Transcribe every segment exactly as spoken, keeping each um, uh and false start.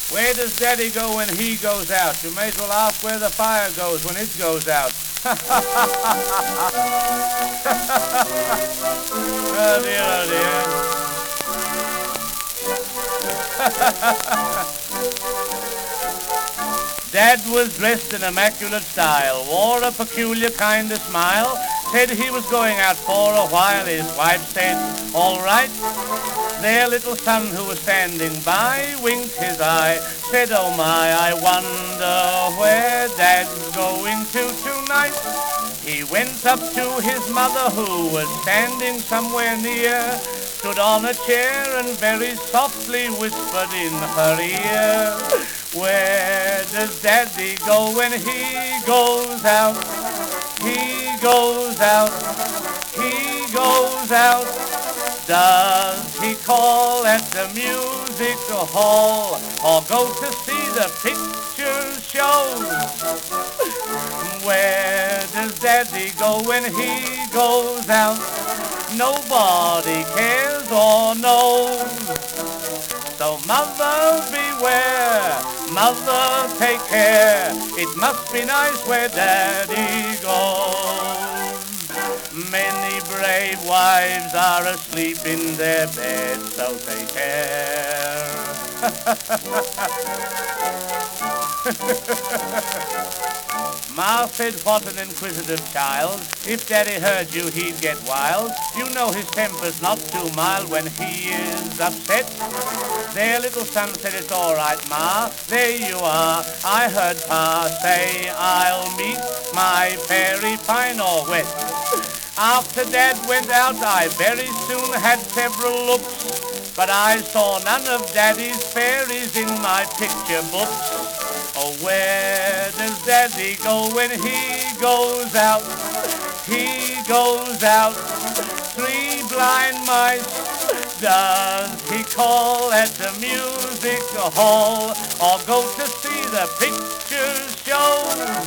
Where does Daddy go when he goes out? You may as well ask where the fire goes when it goes out. Oh dear, oh dear. Dad was dressed in immaculate style, wore a peculiar kind of smile, said he was going out for a while. His wife said, all right. Their little son who was standing by winked his eye, said, oh my, I wonder where Dad's going to tonight. He went up to his mother who was standing somewhere near, stood on a chair and very softly whispered in her ear, where does Daddy go when he goes out? He goes out, he goes out. Does he call at the music hall or go to see the picture shows? Where does Daddy go when he goes out? Nobody cares or knows. So mother beware, mother take care. It must be nice where Daddy goes. Many brave wives are asleep in their beds, so take care. Ma said, what an inquisitive child. If Daddy heard you, he'd get wild. You know his temper's not too mild when he is upset. Their little son said, it's all right, Ma. There you are. I heard Pa say, I'll meet my fairy fine or wet. After Dad went out, I very soon had several looks, but I saw none of Daddy's fairies in my picture books. Oh, where does Daddy go when he goes out? He goes out, three blind mice. Does he call at the music hall or go to see the picture show?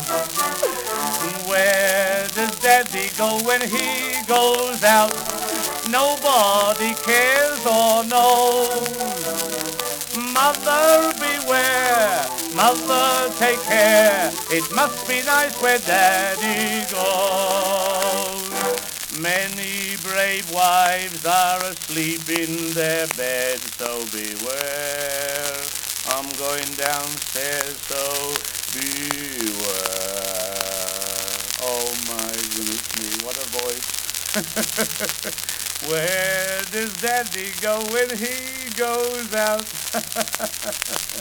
Where does Daddy go when he goes out? Nobody cares or knows. Mother beware, mother take care. It must be nice where Daddy goes. Many brave wives are asleep in their beds, so beware. I'm going downstairs, so beware. Oh my goodness me, what a voice. Where does Daddy go when he goes out?